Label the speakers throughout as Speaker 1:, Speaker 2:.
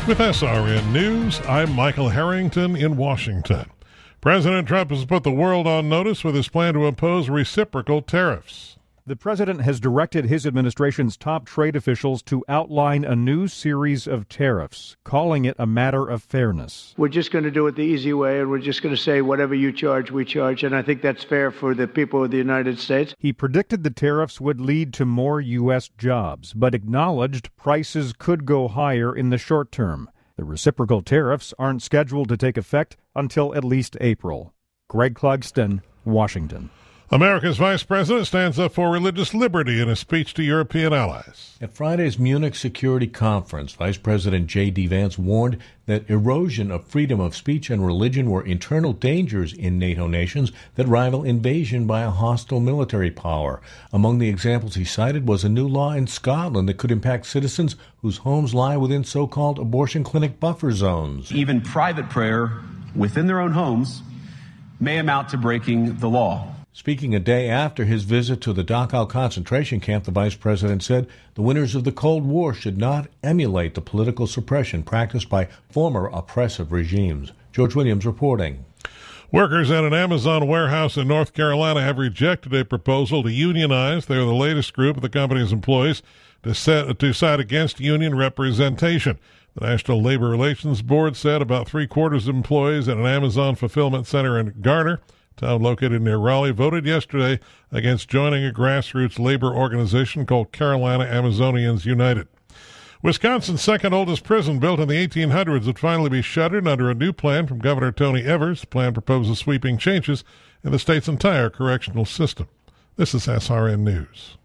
Speaker 1: With SRN News, I'm Michael Harrington in Washington. President Trump has put the world on notice with his plan to impose reciprocal tariffs.
Speaker 2: The president has directed his administration's top trade officials to outline a new series of tariffs, calling it a matter of fairness.
Speaker 3: We're just going to do it the easy way, and we're just going to say whatever you charge, we charge, and I think that's fair for the people of the United States.
Speaker 2: He predicted the tariffs would lead to more U.S. jobs, but acknowledged prices could go higher in the short term. The reciprocal tariffs aren't scheduled to take effect until at least April. Greg Clugston, Washington.
Speaker 1: America's vice president stands up for religious liberty in a speech to European allies.
Speaker 4: At Friday's Munich Security Conference, Vice President J.D. Vance warned that erosion of freedom of speech and religion were internal dangers in NATO nations that rival invasion by a hostile military power. Among the examples he cited was a new law in Scotland that could impact citizens whose homes lie within so-called abortion clinic buffer zones.
Speaker 5: Even private prayer within their own homes may amount to breaking the law.
Speaker 4: Speaking a day after his visit to the Dachau concentration camp, the vice president said the winners of the Cold War should not emulate the political suppression practiced by former oppressive regimes. George Williams reporting.
Speaker 1: Workers at an Amazon warehouse in North Carolina have rejected a proposal to unionize. They're the latest group of the company's employees to side against union representation. The National Labor Relations Board said about three-quarters of employees at an Amazon fulfillment center in Garner, town located near Raleigh, voted yesterday against joining a grassroots labor organization called Carolina Amazonians United. Wisconsin's second oldest prison, built in the 1800s, would finally be shuttered under a new plan from Governor Tony Evers. The plan proposes sweeping changes in the state's entire correctional system. This is SRN News.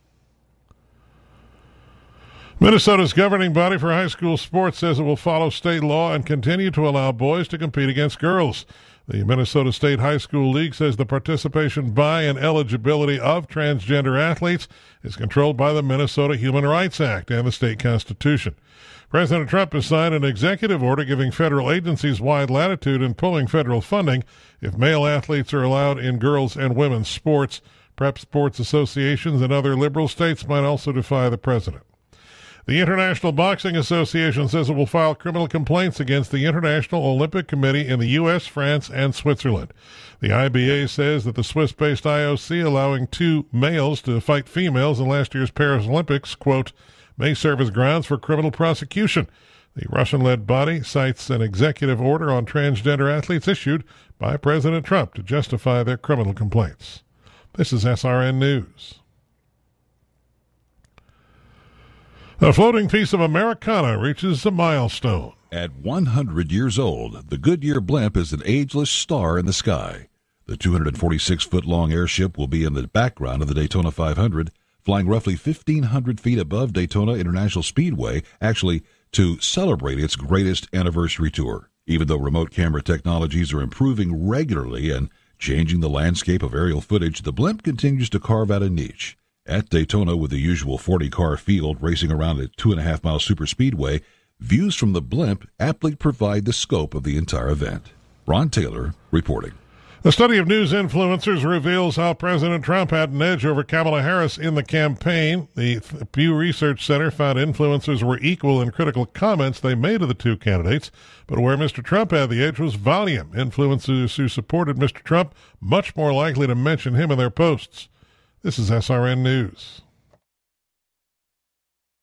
Speaker 1: Minnesota's governing body for high school sports says it will follow state law and continue to allow boys to compete against girls. The Minnesota State High School League says the participation by and eligibility of transgender athletes is controlled by the Minnesota Human Rights Act and the state constitution. President Trump has signed an executive order giving federal agencies wide latitude in pulling federal funding if male athletes are allowed in girls' and women's sports. Prep sports associations and other liberal states might also defy the president. The International Boxing Association says it will file criminal complaints against the International Olympic Committee in the U.S., France, and Switzerland. The IBA says that the Swiss-based IOC allowing two males to fight females in last year's Paris Olympics, quote, may serve as grounds for criminal prosecution. The Russian-led body cites an executive order on transgender athletes issued by President Trump to justify their criminal complaints. This is SRN News. A floating piece of Americana reaches a milestone.
Speaker 6: At 100 years old, the Goodyear blimp is an ageless star in the sky. The 246-foot-long airship will be in the background of the Daytona 500, flying roughly 1,500 feet above Daytona International Speedway, actually to celebrate its greatest anniversary tour. Even though remote camera technologies are improving regularly and changing the landscape of aerial footage, the blimp continues to carve out a niche. At Daytona, with the usual 40-car field racing around a 2.5-mile superspeedway, views from the blimp aptly provide the scope of the entire event. Ron Taylor reporting.
Speaker 1: A study of news influencers reveals how President Trump had an edge over Kamala Harris in the campaign. The Pew Research Center found influencers were equal in critical comments they made of the two candidates, but where Mr. Trump had the edge was volume. Influencers who supported Mr. Trump much more likely to mention him in their posts. This is SRN News.